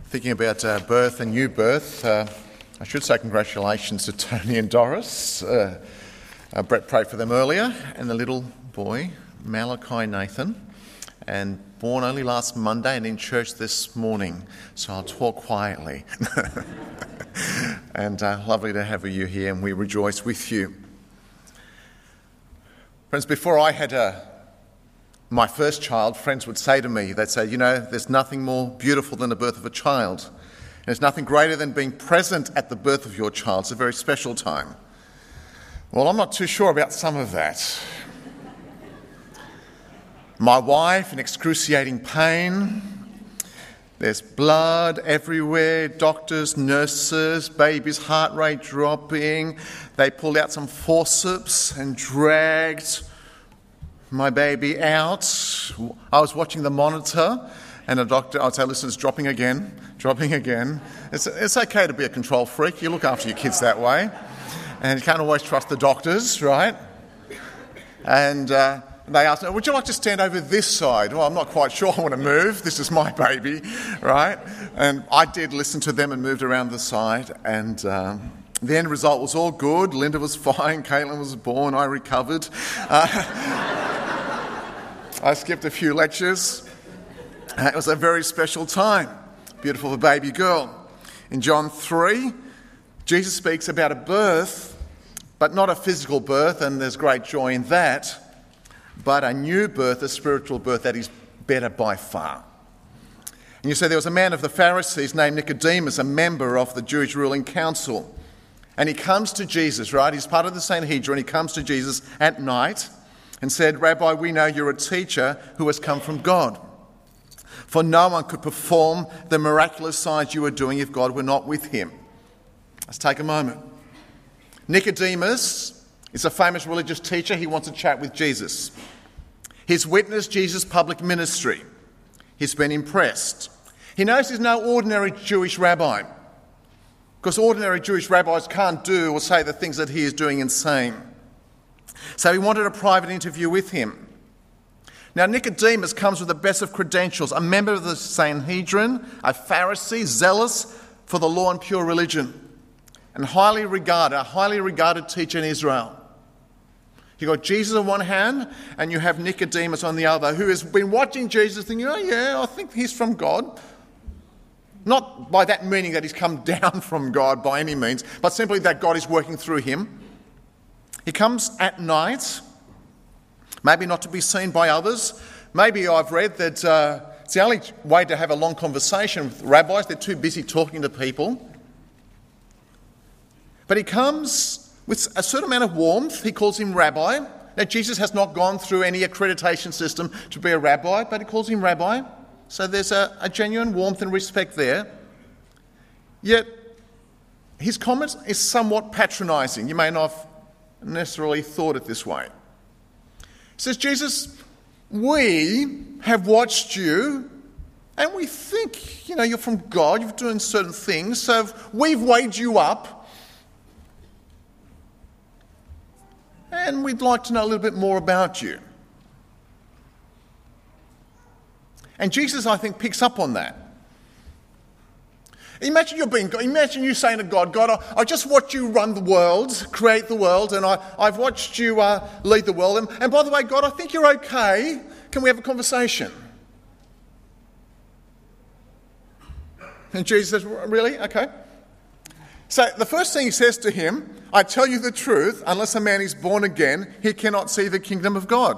Thinking about birth and new birth, I should say congratulations to Tony and Doris. Brett prayed for them earlier, and the little boy, Malachi Nathan, and born only last Monday and in church this morning, so I'll talk quietly. And lovely to have you here, and we rejoice with you. Friends, before I had my first child, friends would say to me, they'd say, there's nothing more beautiful than the birth of a child. And there's nothing greater than being present at the birth of your child. It's a very special time. Well, I'm not too sure about some of that. My wife in excruciating pain. There's blood everywhere, doctors, nurses, baby's heart rate dropping. They pulled out some forceps and dragged my baby out. I was watching the monitor, and the doctor, I'd say, listen, it's dropping again. It's okay to be a control freak. You look after your kids that way. And you can't always trust the doctors, right? And they asked me, would you like to stand over this side? Well, I'm not quite sure I want to move. This is my baby, right? And I did listen to them and moved around the side. And the end result was all good. Linda was fine. Caitlin was born. I recovered. I skipped a few lectures. It was a very special time. Beautiful for baby girl. In John 3, Jesus speaks about a birth, but not a physical birth, and there's great joy in that, but a new birth, a spiritual birth that is better by far. And you say there was a man of the Pharisees named Nicodemus, a member of the Jewish ruling council. And he comes to Jesus, right? He's part of the Sanhedrin. He comes to Jesus at night and said, Rabbi, we know you're a teacher who has come from God. For no one could perform the miraculous signs you are doing if God were not with him. Let's take a moment. Nicodemus is a famous religious teacher. He wants to chat with Jesus. He's witnessed Jesus' public ministry. He's been impressed. He knows he's no ordinary Jewish rabbi, because ordinary Jewish rabbis can't do or say the things that he is doing and saying. So he wanted a private interview with him. Now, Nicodemus comes with the best of credentials, a member of the Sanhedrin, a Pharisee, zealous for the law and pure religion, and a highly regarded teacher in Israel. You've got Jesus on one hand, and you have Nicodemus on the other, who has been watching Jesus thinking, I think he's from God. Not by that meaning that he's come down from God by any means, but simply that God is working through him. He comes at night, maybe not to be seen by others. Maybe I've read that it's the only way to have a long conversation with rabbis. They're too busy talking to people. But he comes with a certain amount of warmth. He calls him rabbi. Now, Jesus has not gone through any accreditation system to be a rabbi, but he calls him rabbi. So there's a genuine warmth and respect there. Yet, his comment is somewhat patronising. You may not have necessarily thought it this way. He says, Jesus, we have watched you, and we think, you're from God, you're doing certain things, so we've weighed you up, and we'd like to know a little bit more about you. And Jesus, I think, picks up on that. Imagine you saying to God, I just watched you run the world, create the world, and I've watched you lead the world. And by the way, God, I think you're okay. Can we have a conversation? And Jesus says, really? Okay. So the first thing he says to him, I tell you the truth, unless a man is born again, he cannot see the kingdom of God.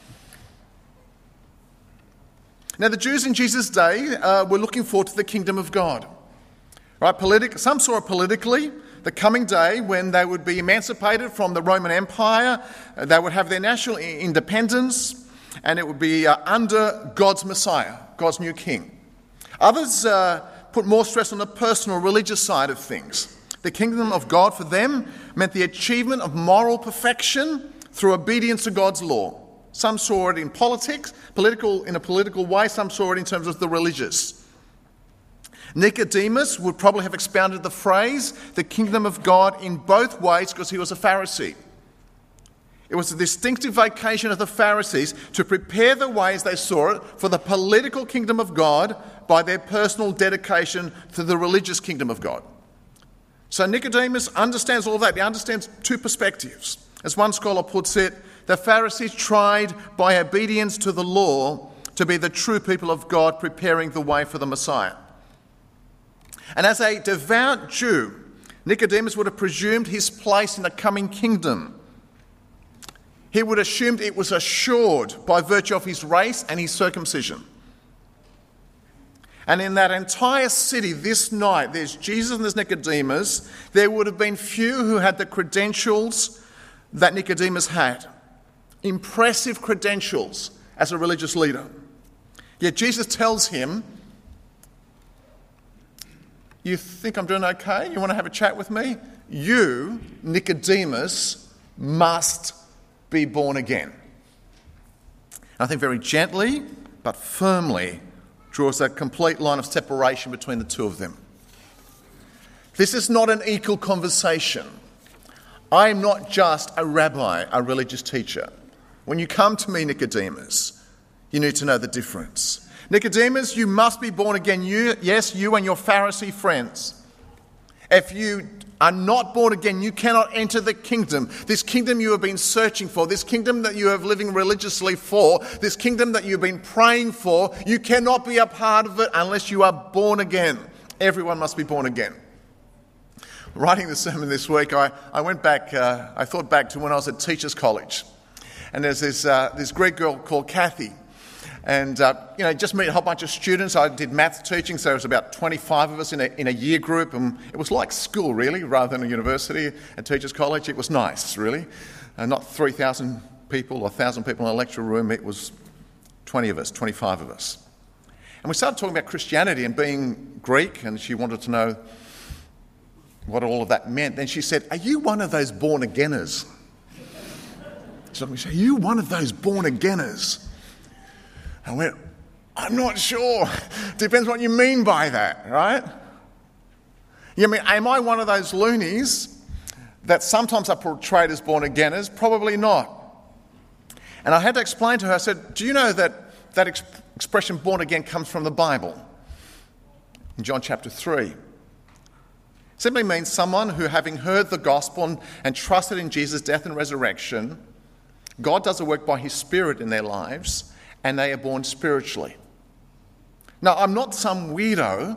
Now, the Jews in Jesus' day were looking forward to the kingdom of God. Right? Some saw it politically, the coming day when they would be emancipated from the Roman Empire, they would have their national independence, and it would be under God's Messiah, God's new king. Others put more stress on the personal, religious side of things. The kingdom of God for them meant the achievement of moral perfection through obedience to God's law. Some saw it in politics, in a political way. Some saw it in terms of the religious. Nicodemus would probably have expounded the phrase, the kingdom of God, in both ways because he was a Pharisee. It was a distinctive vocation of the Pharisees to prepare the way, as they saw it, for the political kingdom of God by their personal dedication to the religious kingdom of God. So Nicodemus understands all that. He understands two perspectives. As one scholar puts it, the Pharisees tried by obedience to the law to be the true people of God, preparing the way for the Messiah. And as a devout Jew, Nicodemus would have presumed his place in the coming kingdom. He would have assumed it was assured by virtue of his race and his circumcision. And in that entire city this night, there's Jesus and there's Nicodemus. There would have been few who had the credentials that Nicodemus had. Impressive credentials as a religious leader. Yet Jesus tells him, "You think I'm doing okay? You want to have a chat with me? You, Nicodemus, must be born again." And I think very gently but firmly draws a complete line of separation between the two of them. This is not an equal conversation. I am not just a rabbi, a religious teacher. When you come to me, Nicodemus, you need to know the difference. Nicodemus, you must be born again. You and your Pharisee friends. If you are not born again, you cannot enter the kingdom. This kingdom you have been searching for, this kingdom that you have living religiously for, this kingdom that you've been praying for, you cannot be a part of it unless you are born again. Everyone must be born again. Writing the sermon this week, I thought back to when I was at Teachers College. And there's this Greek girl called Kathy. And, just meet a whole bunch of students. I did maths teaching, so there was about 25 of us in a year group. And it was like school, really, rather than a university at Teachers College. It was nice, really. Not 3,000 people or 1,000 people in a lecture room. It was 20 of us, 25 of us. And we started talking about Christianity and being Greek, and she wanted to know what all of that meant. Then she said, "Are you one of those born-againers?" She said, "Are you one of those born-againers?" I went, "I'm not sure. Depends what you mean by that, right?" Am I one of those loonies that sometimes are portrayed as born-againers? Probably not. And I had to explain to her, I said, "Do you know that expression born again comes from the Bible?" In John chapter 3. It simply means someone who, having heard the gospel and trusted in Jesus' death and resurrection, God does a work by his Spirit in their lives, and they are born spiritually. Now, I'm not some weirdo,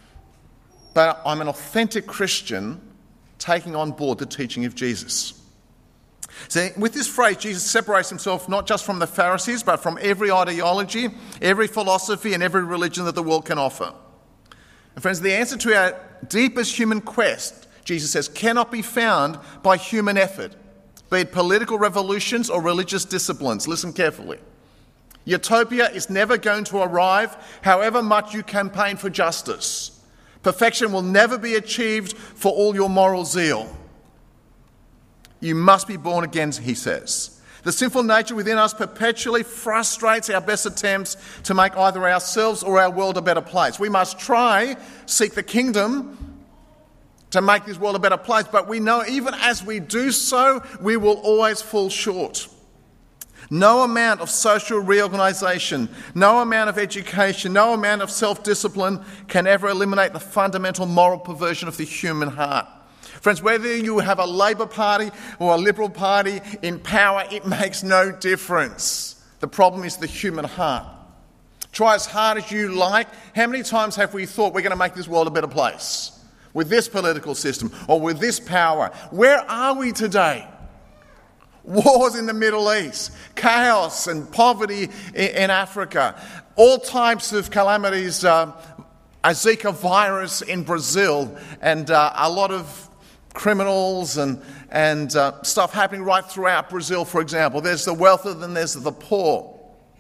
but I'm an authentic Christian taking on board the teaching of Jesus. See, with this phrase, Jesus separates himself not just from the Pharisees, but from every ideology, every philosophy, and every religion that the world can offer. And friends, the answer to our deepest human quest, Jesus says, cannot be found by human effort, be it political revolutions or religious disciplines. Listen carefully. Utopia is never going to arrive, however much you campaign for justice. Perfection will never be achieved for all your moral zeal. You must be born again, he says. The sinful nature within us perpetually frustrates our best attempts to make either ourselves or our world a better place. We must seek the kingdom to make this world a better place, but we know even as we do so, we will always fall short. No amount of social reorganisation, no amount of education, no amount of self-discipline can ever eliminate the fundamental moral perversion of the human heart. Friends, whether you have a Labor Party or a Liberal Party in power, it makes no difference. The problem is the human heart. Try as hard as you like. How many times have we thought we're going to make this world a better place with this political system or with this power? Where are we today? Wars in the Middle East, chaos and poverty in Africa, all types of calamities, a Zika virus in Brazil, and a lot of criminals and stuff happening right throughout Brazil, for example. There's the wealthy and there's the poor.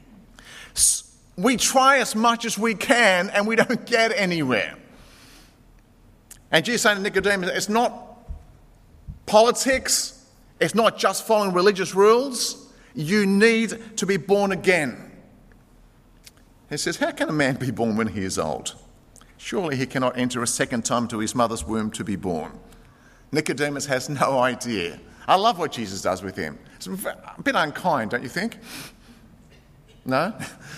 We try as much as we can and we don't get anywhere. And Jesus saying to Nicodemus, it's not politics. It's not just following religious rules. You need to be born again. He says, how can a man be born when he is old? Surely he cannot enter a second time to his mother's womb to be born. Nicodemus has no idea I love what Jesus does with him. It's a bit unkind, don't you think? No?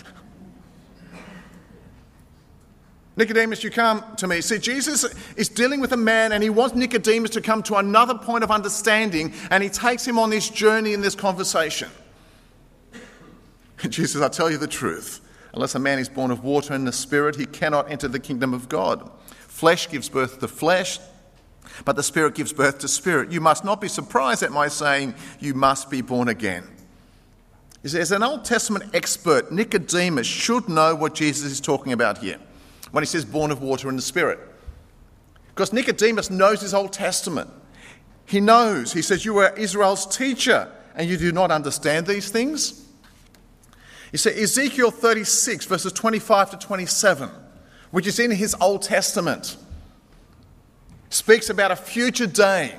Nicodemus, you come to me. See, Jesus is dealing with a man and he wants Nicodemus to come to another point of understanding, and he takes him on this journey in this conversation. Jesus, I tell you the truth. Unless a man is born of water and the Spirit, he cannot enter the kingdom of God. Flesh gives birth to flesh, but the Spirit gives birth to spirit. You must not be surprised at my saying, you must be born again. As an Old Testament expert, Nicodemus should know what Jesus is talking about here when he says born of water and the Spirit. Because Nicodemus knows his Old Testament. He knows. He says, you are Israel's teacher and you do not understand these things? You see, Ezekiel 36, verses 25 to 27, which is in his Old Testament, speaks about a future day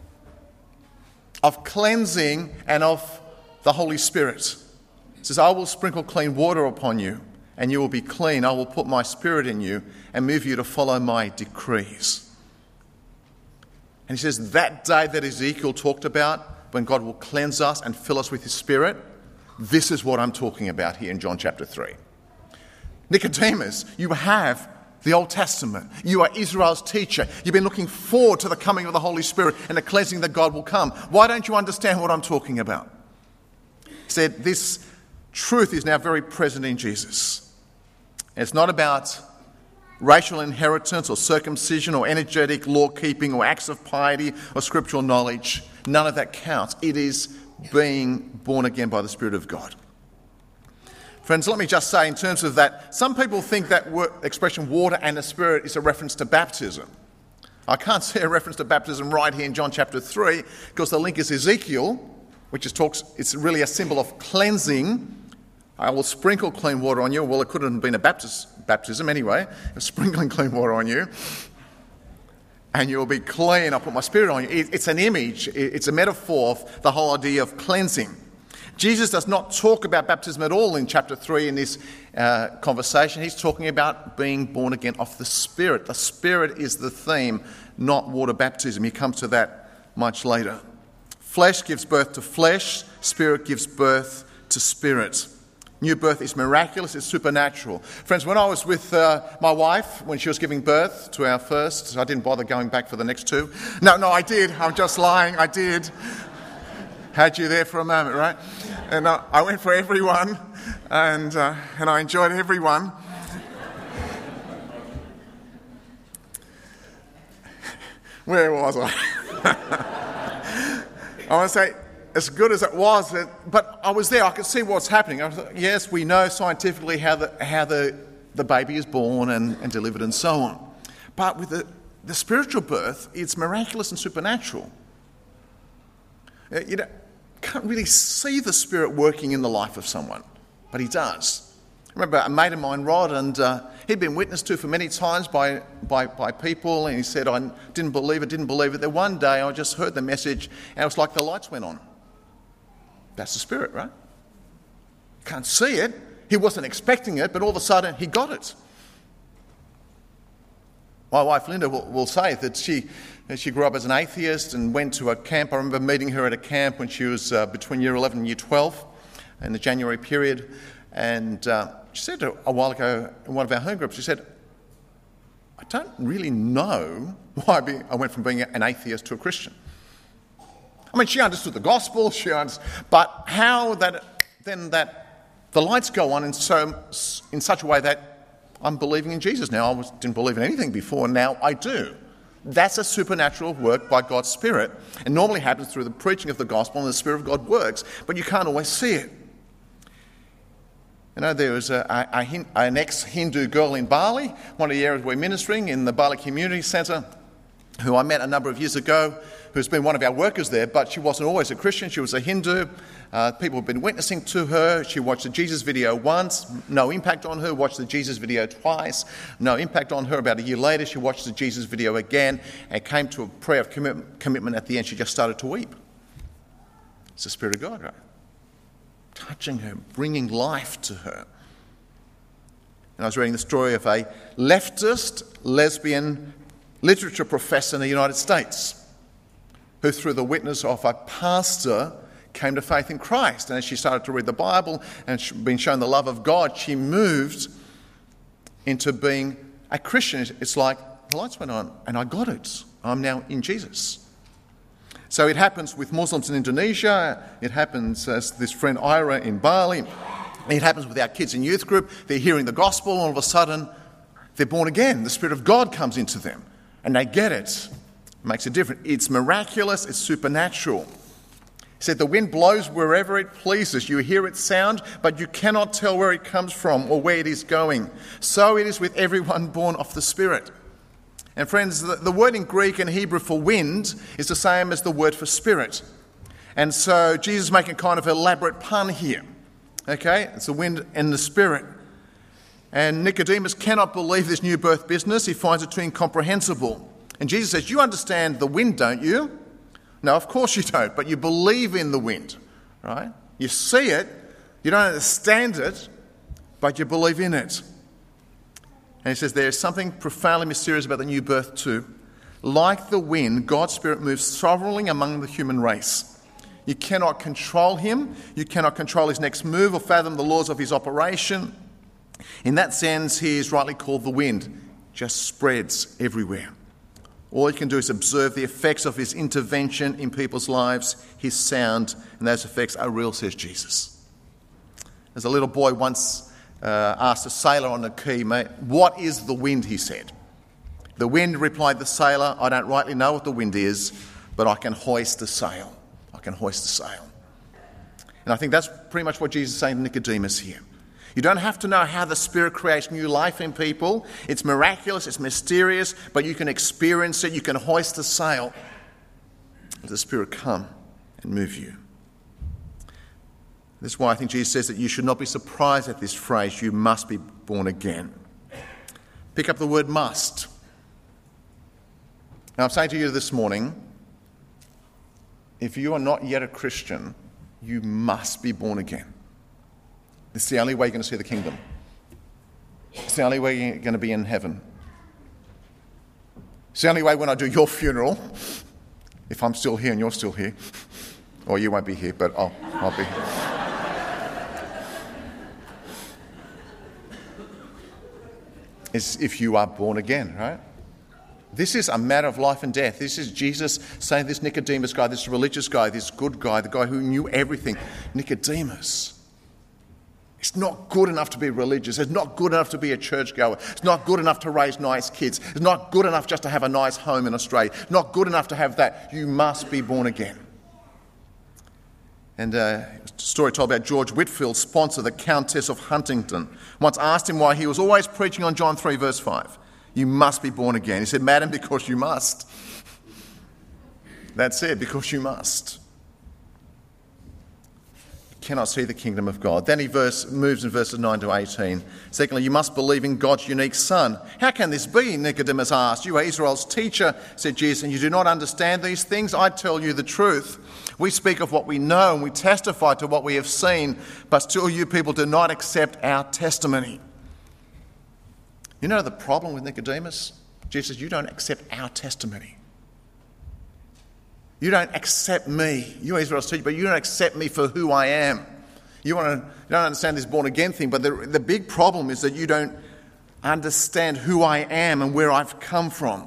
of cleansing and of the Holy Spirit. It says, I will sprinkle clean water upon you, and you will be clean. I will put my Spirit in you and move you to follow my decrees. And he says, that day that Ezekiel talked about, when God will cleanse us and fill us with his Spirit, this is what I'm talking about here in John chapter 3. Nicodemus, you have the Old Testament. You are Israel's teacher. You've been looking forward to the coming of the Holy Spirit and the cleansing that God will come. Why don't you understand what I'm talking about? He said, this truth is now very present in Jesus. And it's not about racial inheritance or circumcision or energetic law-keeping or acts of piety or scriptural knowledge. None of that counts. It is being born again by the Spirit of God. Friends, let me just say in terms of that, some people think that expression water and the Spirit is a reference to baptism. I can't see a reference to baptism right here in John chapter 3 because the link is Ezekiel, which it's really a symbol of cleansing. I will sprinkle clean water on you. Well, it couldn't have been a baptism anyway. Sprinkling clean water on you. And you'll be clean. I'll put my Spirit on you. It's an image. It's a metaphor of the whole idea of cleansing. Jesus does not talk about baptism at all in chapter 3 in this conversation. He's talking about being born again of the Spirit. The Spirit is the theme, not water baptism. He comes to that much later. Flesh gives birth to flesh. Spirit gives birth to spirit. New birth is miraculous, it's supernatural. Friends, when I was with my wife, when she was giving birth to our first, I didn't bother going back for the next two. No, I did. I'm just lying. I did. Had you there for a moment, right? And I went for everyone, and I enjoyed everyone. Where was I? I want to say, as good as it was, but I was there. I could see what's happening. I thought, yes, we know scientifically how the baby is born and delivered and so on. But with the spiritual birth, it's miraculous and supernatural. You can't really see the Spirit working in the life of someone, but he does. I remember a mate of mine, Rod, and he'd been witnessed to for many times by people, and he said, I didn't believe it. Then one day I just heard the message, and it was like the lights went on. That's the Spirit, right? Can't see it. He wasn't expecting it, but all of a sudden he got it. My wife Linda will say that she grew up as an atheist and went to a camp. I remember meeting her at a camp when she was between year 11 and year 12 in the January period. And she said a while ago in one of our home groups, she said, I don't really know why I went from being an atheist to a Christian. I mean, she understood the gospel, but how that the lights go on in such a way that I'm believing in Jesus now. I didn't believe in anything before, now I do. That's a supernatural work by God's Spirit. It normally happens through the preaching of the gospel, and the Spirit of God works, but you can't always see it. You know, there was an ex-Hindu girl in Bali, one of the areas we're ministering in the Bali Community Centre, who I met a number of years ago, who's been one of our workers there, but she wasn't always a Christian. She was a Hindu. People have been witnessing to her. She watched the Jesus video once, no impact on her. Watched the Jesus video twice, no impact on her. About a year later, she watched the Jesus video again and came to a prayer of commitment at the end. She just started to weep. It's the Spirit of God, right? Touching her, bringing life to her. And I was reading the story of a leftist lesbian literature professor in the United States who through the witness of a pastor came to faith in Christ. And as she started to read the Bible and being shown the love of God, she moved into being a Christian. It's like the lights went on and I got it. I'm now in Jesus. So it happens with Muslims in Indonesia. It happens as this friend Ira in Bali. It happens with our kids in youth group. They're hearing the gospel and all of a sudden they're born again. The Spirit of God comes into them and they get it. It makes a difference. It's miraculous. It's supernatural. He said the wind blows wherever it pleases. You hear its sound, but you cannot tell where it comes from or where it is going. So it is with everyone born of the Spirit. And friends, the word in Greek and Hebrew for wind is the same as the word for spirit. And so Jesus is making kind of an elaborate pun here. Okay? It's the wind and the Spirit. And Nicodemus cannot believe this new birth business. He finds it too incomprehensible. And Jesus says, you understand the wind, don't you? No, of course you don't, but you believe in the wind, right? You see it, you don't understand it, but you believe in it. And he says there's something profoundly mysterious about the new birth too. Like the wind, God's Spirit moves sovereignly among the human race. You cannot control him. You cannot control his next move or fathom the laws of his operation. In that sense, he is rightly called the wind. Just spreads everywhere. All you can do is observe the effects of his intervention in people's lives, his sound, and those effects are real, says Jesus. As a little boy once asked a sailor on the quay, mate, what is the wind, he said. The wind, replied the sailor, I don't rightly know what the wind is, but I can hoist the sail. I can hoist the sail. And I think that's pretty much what Jesus is saying to Nicodemus here. You don't have to know how the Spirit creates new life in people. It's miraculous, it's mysterious, but you can experience it, you can hoist the sail. Let the Spirit come and move you. This is why I think Jesus says that you should not be surprised at this phrase, you must be born again. Pick up the word must. Now I'm saying to you this morning, if you are not yet a Christian, you must be born again. It's the only way you're going to see the kingdom. It's the only way you're going to be in heaven. It's the only way when I do your funeral, if I'm still here and you're still here, or you won't be here, but I'll be here. Is if you are born again, right? This is a matter of life and death. This is Jesus saying this Nicodemus guy, this religious guy, this good guy, the guy who knew everything. Nicodemus, it's not good enough to be religious. It's not good enough to be a churchgoer. It's not good enough to raise nice kids. It's not good enough just to have a nice home in Australia. It's not good enough to have that. You must be born again. And a story told about George Whitfield's sponsor, the Countess of Huntingdon, once asked him why he was always preaching on John 3 verse 5. You must be born again. He said, Madam, because you must. That's it, because you must. You cannot see the kingdom of God. Then he moves in verses 9 to 18. Secondly, you must believe in God's unique Son. How can this be? Nicodemus asked. You are Israel's teacher, said Jesus, and you do not understand these things? I tell you the truth. We speak of what we know and we testify to what we have seen, but still you people do not accept our testimony. You know the problem with Nicodemus? Jesus says, you don't accept our testimony. You don't accept me. You're Israel's teacher, but you don't accept me for who I am. You don't understand this born again thing, but the big problem is that you don't understand who I am and where I've come from.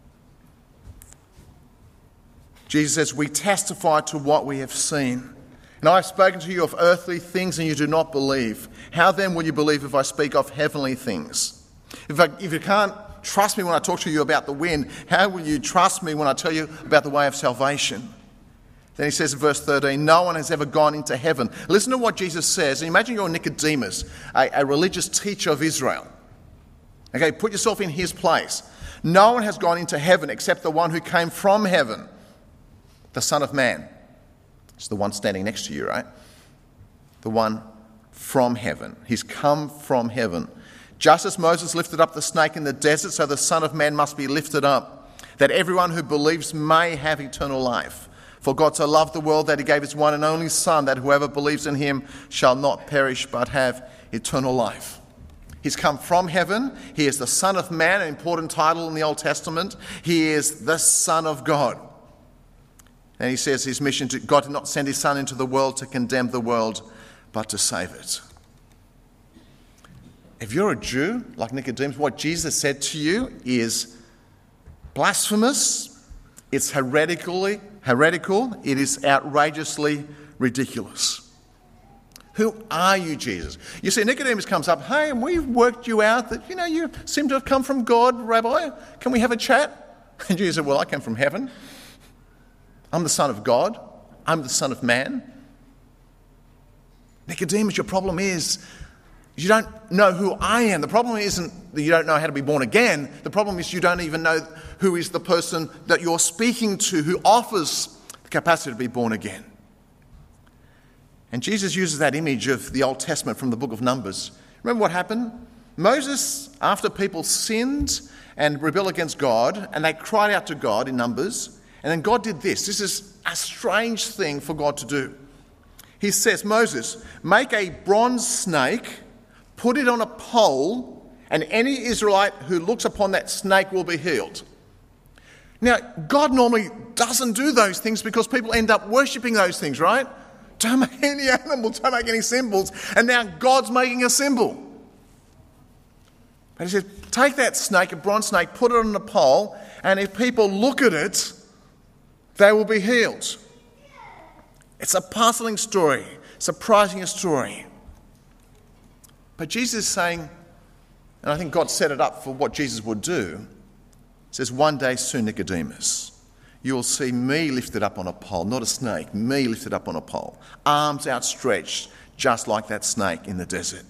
Jesus says, we testify to what we have seen. And I've spoken to you of earthly things and you do not believe. How then will you believe if I speak of heavenly things? If you can't trust me when I talk to you about the wind, how will you trust me when I tell you about the way of salvation? Then he says in verse 13, no one has ever gone into heaven. Listen to what Jesus says. And imagine you're Nicodemus, a religious teacher of Israel. Okay, put yourself in his place. No one has gone into heaven except the one who came from heaven, the Son of Man. It's the one standing next to you, right? The one from heaven. He's come from heaven. Just as Moses lifted up the snake in the desert, so the Son of Man must be lifted up, that everyone who believes may have eternal life. For God so loved the world that he gave his one and only Son, that whoever believes in him shall not perish but have eternal life. He's come from heaven. He is the Son of Man, an important title in the Old Testament. He is the Son of God. And he says his mission to God did not send his son into the world to condemn the world, but to save it. If you're a Jew, like Nicodemus, what Jesus said to you is blasphemous, it's heretical, it is outrageously ridiculous. Who are you, Jesus? You see, Nicodemus comes up, hey, and we've worked you out that, you seem to have come from God, Rabbi. Can we have a chat? And Jesus said, well, I came from heaven. I'm the Son of God. I'm the Son of Man. Nicodemus, your problem is you don't know who I am. The problem isn't that you don't know how to be born again. The problem is you don't even know who is the person that you're speaking to who offers the capacity to be born again. And Jesus uses that image of the Old Testament from the book of Numbers. Remember what happened? Moses, after people sinned and rebelled against God, and they cried out to God in Numbers, and then God did this. This is a strange thing for God to do. He says, Moses, make a bronze snake, put it on a pole, and any Israelite who looks upon that snake will be healed. Now, God normally doesn't do those things because people end up worshipping those things, right? Don't make any animals, don't make any symbols, and now God's making a symbol. But he says, take that snake, a bronze snake, put it on a pole, and if people look at it, they will be healed. It's a puzzling story, surprising a story. But Jesus is saying, and I think God set it up for what Jesus would do, he says, one day soon, Nicodemus, you will see me lifted up on a pole, not a snake, me lifted up on a pole, arms outstretched, just like that snake in the desert.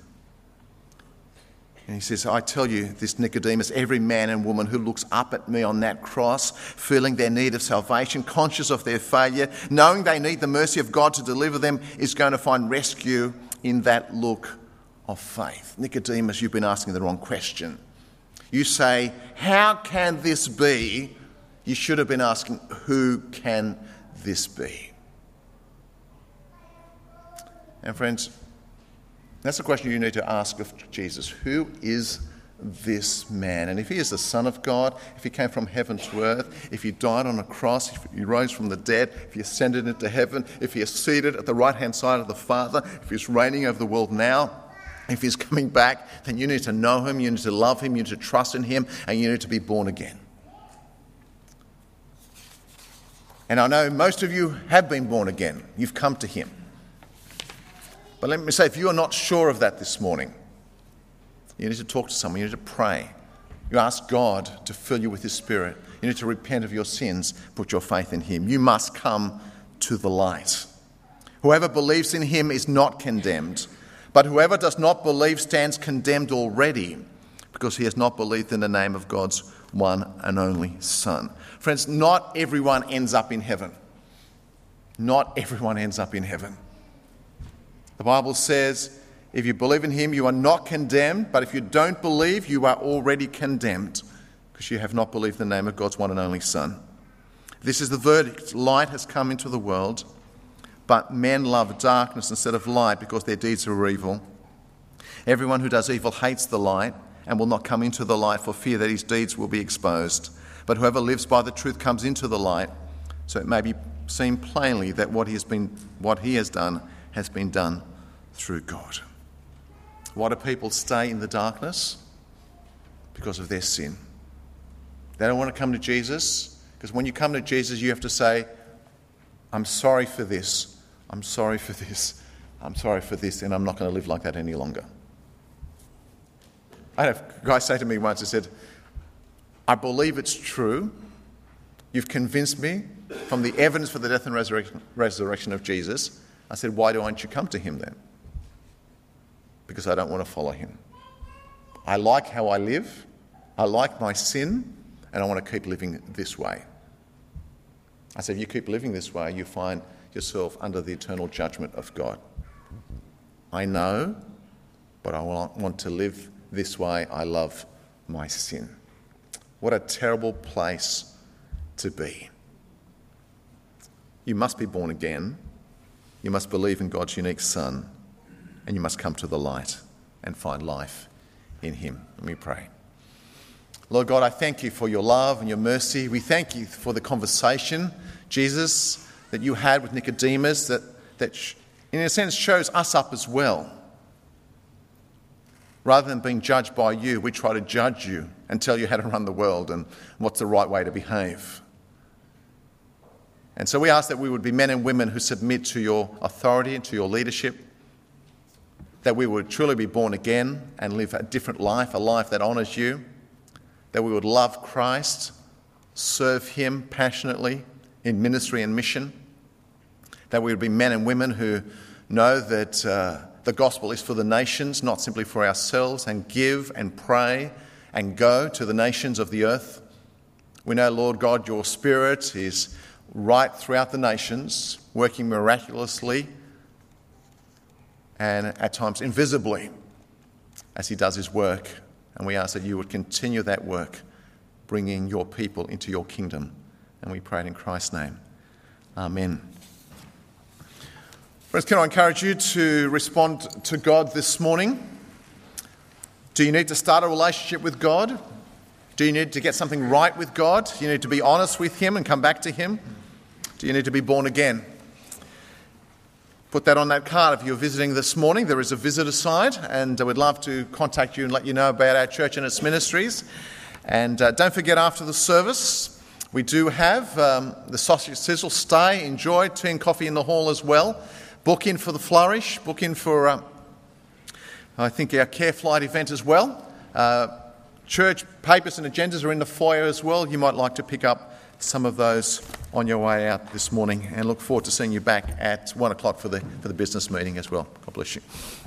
And he says, I tell you, this Nicodemus, every man and woman who looks up at me on that cross, feeling their need of salvation, conscious of their failure, knowing they need the mercy of God to deliver them, is going to find rescue in that look of faith. Nicodemus, you've been asking the wrong question. You say, how can this be? You should have been asking, who can this be? And friends, that's the question you need to ask of Jesus. Who is this man? And if he is the Son of God, if he came from heaven to earth, if he died on a cross, if he rose from the dead, if he ascended into heaven, if he is seated at the right-hand side of the Father, if he's reigning over the world now, if he's coming back, then you need to know him, you need to love him, you need to trust in him, and you need to be born again. And I know most of you have been born again. You've come to him. But let me say, if you are not sure of that this morning, you need to talk to someone, you need to pray. You ask God to fill you with his Spirit. You need to repent of your sins, put your faith in him. You must come to the light. Whoever believes in him is not condemned, but whoever does not believe stands condemned already, because he has not believed in the name of God's one and only Son. Friends, not everyone ends up in heaven. Not everyone ends up in heaven. The Bible says, if you believe in him, you are not condemned, but if you don't believe, you are already condemned, because you have not believed in the name of God's one and only Son. This is the verdict. Light has come into the world, but men love darkness instead of light because their deeds are evil. Everyone who does evil hates the light and will not come into the light for fear that his deeds will be exposed. But whoever lives by the truth comes into the light, so it may be seen plainly that what he has done has been done through God. Why do people stay in the darkness? Because of their sin. They don't want to come to Jesus, because when you come to Jesus, you have to say, I'm sorry for this, I'm sorry for this, I'm sorry for this, and I'm not going to live like that any longer. I had a guy say to me once, he said, I believe it's true. You've convinced me from the evidence for the death and resurrection of Jesus. I said, why don't you come to him then? Because I don't want to follow him. I like how I live. I like my sin, and I want to keep living this way. I said, if you keep living this way, you find yourself under the eternal judgment of God. I know, but I want to live this way. I love my sin. What a terrible place to be. You must be born again. You must believe in God's unique Son, and you must come to the light and find life in him. Let me pray. Lord God, I thank you for your love and your mercy. We thank you for the conversation, Jesus, that you had with Nicodemus that in a sense shows us up as well. Rather than being judged by you, we try to judge you and tell you how to run the world and what's the right way to behave. And so we ask that we would be men and women who submit to your authority and to your leadership, that we would truly be born again and live a different life, a life that honours you, that we would love Christ, serve him passionately in ministry and mission, that we would be men and women who know that the gospel is for the nations, not simply for ourselves, and give and pray and go to the nations of the earth. We know, Lord God, your Spirit is right throughout the nations, working miraculously and at times invisibly as he does his work. And we ask that you would continue that work, bringing your people into your kingdom. And we pray it in Christ's name. Amen. Friends, can I encourage you to respond to God this morning? Do you need to start a relationship with God? Do you need to get something right with God? Do you need to be honest with him and come back to him? Do you need to be born again? Put that on that card. If you're visiting this morning, there is a visitor side, and we'd love to contact you and let you know about our church and its ministries. And don't forget, after the service, we do have the sausage sizzle. Stay, enjoy, tea and coffee in the hall as well. Book in for the Flourish. Book in for, I think, our Care Flight event as well. Church papers and agendas are in the foyer as well. You might like to pick up some of those on your way out this morning, and look forward to seeing you back at 1 o'clock for the business meeting as well. God bless you.